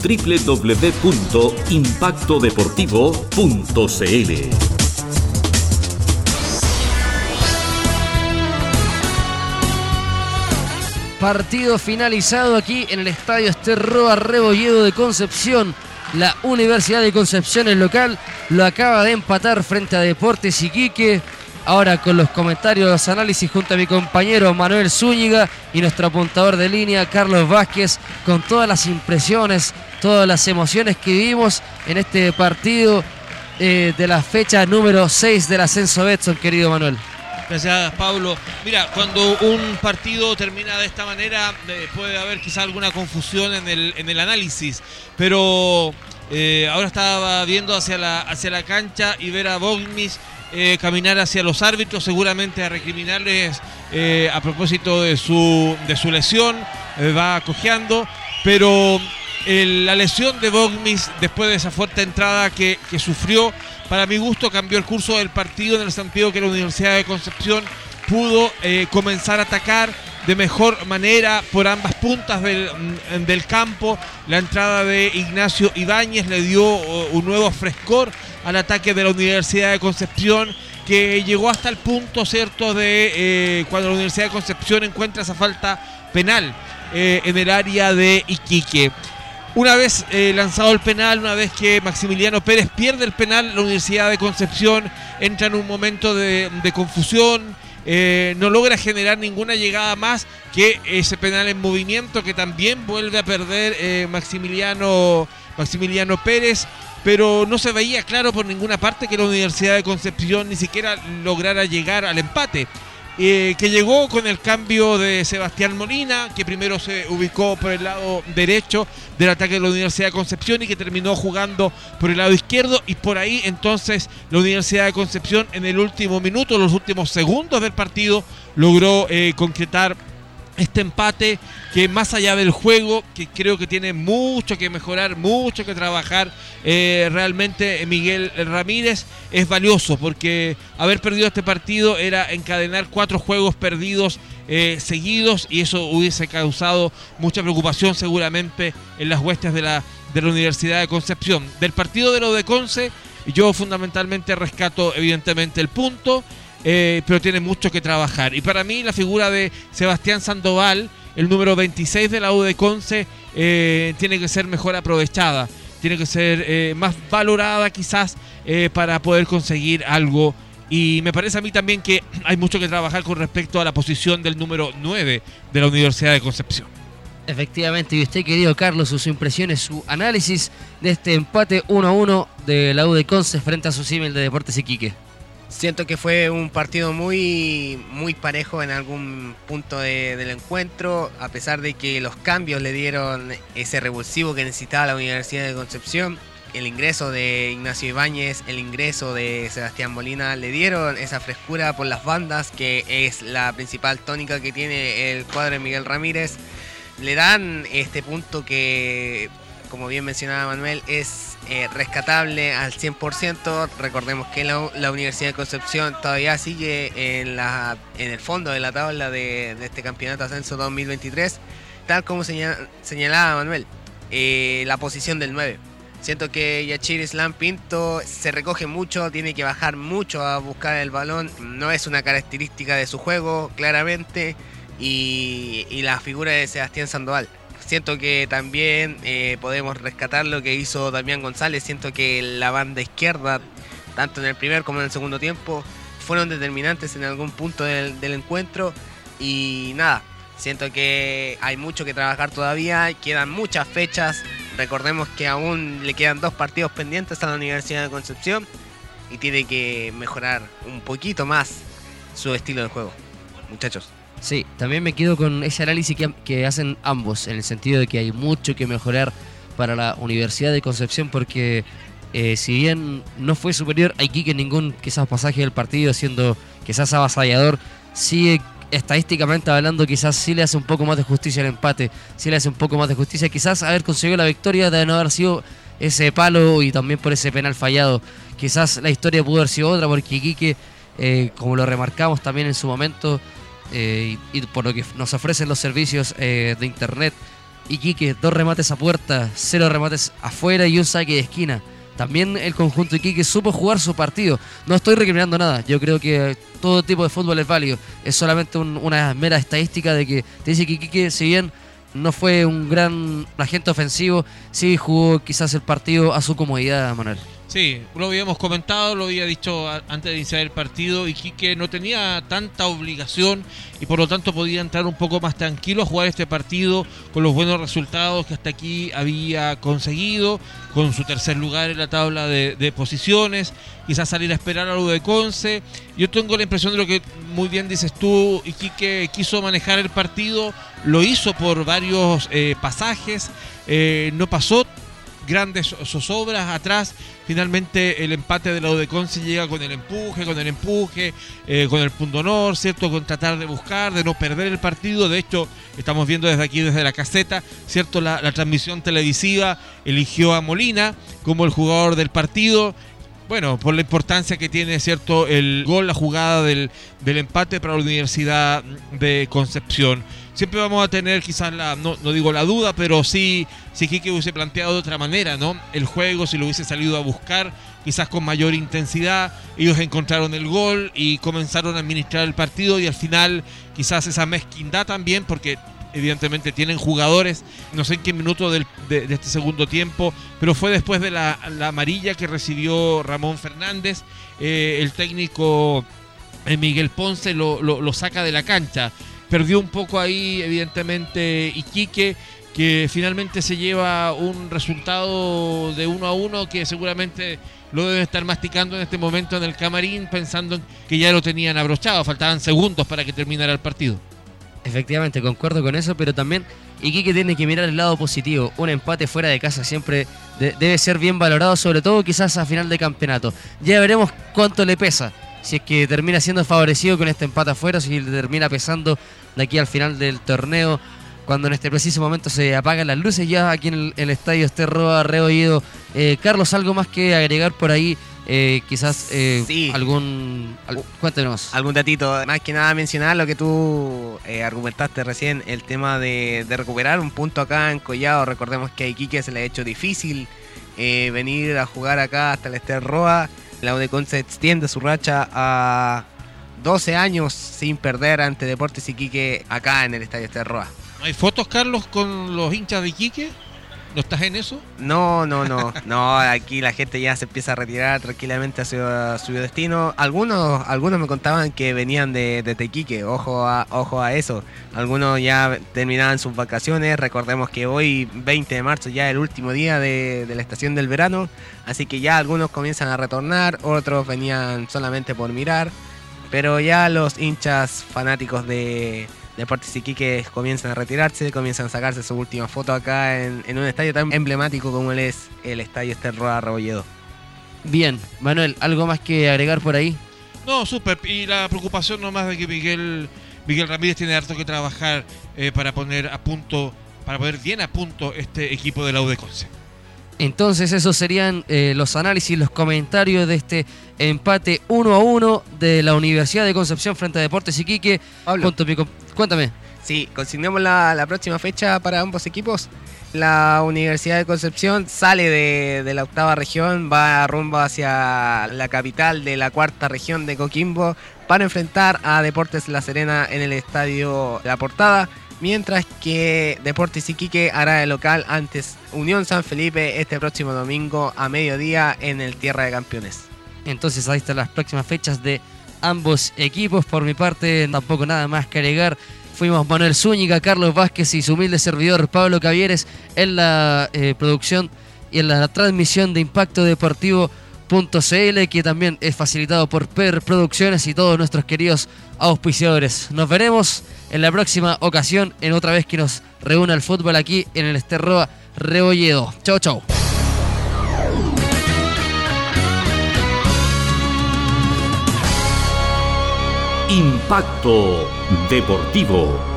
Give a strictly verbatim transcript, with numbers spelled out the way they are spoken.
doble u doble u doble u punto impacto deportivo punto c l. Partido finalizado aquí en el Estadio Ester-Roa Rebolledo de Concepción. La Universidad de Concepción, el local, lo acaba de empatar frente a Deportes Iquique. Ahora con los comentarios, los análisis junto a mi compañero Manuel Zúñiga y nuestro apuntador de línea Carlos Vázquez, con todas las impresiones, todas las emociones que vivimos en este partido eh, de la fecha número seis del ascenso Betson, querido Manuel. Gracias, Pablo. Mira, cuando un partido termina de esta manera, eh, puede haber quizá alguna confusión en el, en el análisis, pero eh, ahora estaba viendo hacia la, hacia la cancha y ver a Bogmis eh, caminar hacia los árbitros, seguramente a recriminarles eh, a propósito de su, de su lesión, eh, va cojeando, pero el, la lesión de Bogmis, después de esa fuerte entrada que, que sufrió, para mi gusto cambió el curso del partido, en el sentido que la Universidad de Concepción pudo eh, comenzar a atacar de mejor manera por ambas puntas del, del campo. La entrada de Ignacio Ibáñez le dio uh, un nuevo frescor al ataque de la Universidad de Concepción, que llegó hasta el punto, cierto, de eh, cuando la Universidad de Concepción encuentra esa falta penal eh, en el área de Iquique. Una vez eh, lanzado el penal, una vez que Maximiliano Pérez pierde el penal, la Universidad de Concepción entra en un momento de, de confusión, eh, no logra generar ninguna llegada más que ese penal en movimiento que también vuelve a perder eh, Maximiliano, Maximiliano Pérez, pero no se veía claro por ninguna parte que la Universidad de Concepción ni siquiera lograra llegar al empate. Eh, que llegó con el cambio de Sebastián Molina, que primero se ubicó por el lado derecho del ataque de la Universidad de Concepción y que terminó jugando por el lado izquierdo, y por ahí entonces la Universidad de Concepción en el último minuto, los últimos segundos del partido, logró eh, concretar este empate, que más allá del juego, que creo que tiene mucho que mejorar, mucho que trabajar, eh, realmente Miguel Ramírez, es valioso, porque haber perdido este partido era encadenar cuatro juegos perdidos eh, seguidos, y eso hubiese causado mucha preocupación seguramente en las huestes de la, de la Universidad de Concepción. Del partido de lo de Conce, yo fundamentalmente rescato evidentemente el punto, Eh, pero tiene mucho que trabajar, y para mí la figura de Sebastián Sandoval, el número veintiséis de la U de Conce, eh, tiene que ser mejor aprovechada, tiene que ser eh, más valorada quizás eh, para poder conseguir algo, y me parece a mí también que hay mucho que trabajar con respecto a la posición del número nueve de la Universidad de Concepción. Efectivamente, y usted, querido Carlos, sus impresiones, su análisis de este empate uno a uno de la U de Conce frente a su símil de Deportes Iquique. Siento que fue un partido muy, muy parejo en algún punto de, del encuentro, a pesar de que los cambios le dieron ese revulsivo que necesitaba la Universidad de Concepción. El ingreso de Ignacio Ibáñez, el ingreso de Sebastián Molina le dieron esa frescura por las bandas, que es la principal tónica que tiene el cuadro de Miguel Ramírez. Le dan este punto que, como bien mencionaba Manuel, es eh, rescatable al cien por ciento. Recordemos que la, la Universidad de Concepción todavía sigue en, la, en el fondo de la tabla de, de este campeonato Ascenso dos mil veintitrés, tal como señal, señalaba Manuel, eh, la posición del nueve. Siento que Yachir Islam Pinto se recoge mucho, tiene que bajar mucho a buscar el balón, no es una característica de su juego, claramente, y, y la figura de Sebastián Sandoval. Siento que también eh, podemos rescatar lo que hizo Damián González. Siento que la banda izquierda, tanto en el primer como en el segundo tiempo, fueron determinantes en algún punto del, del encuentro. Y nada, siento que hay mucho que trabajar todavía, quedan muchas fechas. Recordemos que aún le quedan dos partidos pendientes a la Universidad de Concepción y tiene que mejorar un poquito más su estilo de juego, muchachos. Sí, también me quedo con ese análisis que, que hacen ambos, en el sentido de que hay mucho que mejorar para la Universidad de Concepción, porque eh, si bien no fue superior a Iquique en ningún quizás pasaje del partido, siendo quizás avasallador, sigue estadísticamente hablando, quizás sí le hace un poco más de justicia el empate, sí le hace un poco más de justicia, quizás haber conseguido la victoria de no haber sido ese palo y también por ese penal fallado. Quizás la historia pudo haber sido otra, porque Iquique, eh, como lo remarcamos también en su momento, Eh, y, y por lo que nos ofrecen los servicios eh, de internet, Iquique, dos remates a puerta, cero remates afuera y un saque de esquina. También el conjunto de Iquique supo jugar su partido. No estoy recriminando nada. Yo creo que todo tipo de fútbol es válido. Es solamente un, una mera estadística de que te dice que Iquique, si bien no fue un gran agente ofensivo, sí jugó quizás el partido a su comodidad, Manuel. Sí, lo habíamos comentado, lo había dicho antes de iniciar el partido. Iquique no tenía tanta obligación y por lo tanto podía entrar un poco más tranquilo a jugar este partido con los buenos resultados que hasta aquí había conseguido, con su tercer lugar en la tabla de, de posiciones, quizás salir a esperar a lo de Conce. Yo tengo la impresión de lo que muy bien dices tú, Iquique quiso manejar el partido, lo hizo por varios eh, pasajes, eh, no pasó grandes zozobras atrás. Finalmente el empate de la U de Conce llega con el empuje, con el empuje, eh, con el punto honor, ¿cierto? Con tratar de buscar, de no perder el partido. De hecho, estamos viendo desde aquí, desde la caseta, ¿cierto? La, la transmisión televisiva eligió a Molina como el jugador del partido. Bueno, por la importancia que tiene, ¿cierto?, el gol, la jugada del, del empate para la Universidad de Concepción. Siempre vamos a tener quizás la, no, no digo la duda, pero sí, si Iquique hubiese planteado de otra manera, ¿no? El juego, si lo hubiese salido a buscar, quizás con mayor intensidad, ellos encontraron el gol y comenzaron a administrar el partido y al final quizás esa mezquindad también, porque evidentemente tienen jugadores, no sé en qué minuto del, de, de este segundo tiempo, pero fue después de la, la amarilla que recibió Ramón Fernández, eh, el técnico eh, Miguel Ponce lo, lo, lo saca de la cancha. Perdió un poco ahí, evidentemente, Iquique, que finalmente se lleva un resultado de uno a uno que seguramente lo deben estar masticando en este momento en el camarín, pensando que ya lo tenían abrochado, faltaban segundos para que terminara el partido. Efectivamente, concuerdo con eso, pero también Iquique tiene que mirar el lado positivo. Un empate fuera de casa siempre de- debe ser bien valorado, sobre todo quizás a final de campeonato. Ya veremos cuánto le pesa. Si es que termina siendo favorecido con este empate afuera, si le termina pesando de aquí al final del torneo, cuando en este preciso momento se apagan las luces ya aquí en el, el estadio Esterroa Rebolledo. Eh, Carlos, ¿algo más que agregar por ahí? Eh, quizás eh, Sí. algún... Al, cuéntanos. Algún datito, más que nada mencionar lo que tú eh, argumentaste recién, el tema de, de recuperar un punto acá en Collado. Recordemos que a Iquique se le ha hecho difícil eh, venir a jugar acá hasta el Esterroa. La U de Conce extiende su racha a doce años sin perder ante Deportes Iquique acá en el Estadio Esterroa. ¿Hay fotos, Carlos, con los hinchas de Iquique? ¿No estás en eso? No, no, no, no, aquí la gente ya se empieza a retirar tranquilamente hacia su destino. Algunos, algunos me contaban que venían de, de Tequique, ojo a, ojo a eso. Algunos ya terminaban sus vacaciones. Recordemos que hoy, veinte de marzo, ya es el último día de, de la estación del verano, así que ya algunos comienzan a retornar, otros venían solamente por mirar, pero ya los hinchas fanáticos de Deportes Iquique comienzan a retirarse, comienzan a sacarse su última foto acá en, en un estadio tan emblemático como él es el Estadio Esterroa Rebolledo. Bien, Manuel, ¿algo más que agregar por ahí? No, súper. Y la preocupación nomás de que Miguel, Miguel Ramírez tiene harto que trabajar eh, para poner a punto, para poner bien a punto este equipo de la U de Conce. Entonces esos serían eh, los análisis, los comentarios de este empate uno a uno de la Universidad de Concepción frente a Deportes Iquique. Pablo. Junto a mi com- Cuéntame. Sí, consignamos la, la próxima fecha para ambos equipos. La Universidad de Concepción sale de, de la octava región, va rumbo hacia la capital de la cuarta región de Coquimbo para enfrentar a Deportes La Serena en el Estadio La Portada, mientras que Deportes Iquique hará de local ante Unión San Felipe este próximo domingo a mediodía en el Tierra de Campeones. Entonces ahí están las próximas fechas de ambos equipos. Por mi parte, tampoco nada más que agregar. Fuimos Manuel Zúñiga, Carlos Vázquez y su humilde servidor Pablo Cavieres en la eh, producción y en la transmisión de Impacto Deportivo punto c l, que también es facilitado por P E R Producciones y todos nuestros queridos auspiciadores. Nos veremos en la próxima ocasión, en otra vez que nos reúna el fútbol aquí en el Esterroa Rebolledo. Chau, chau. Impacto Deportivo.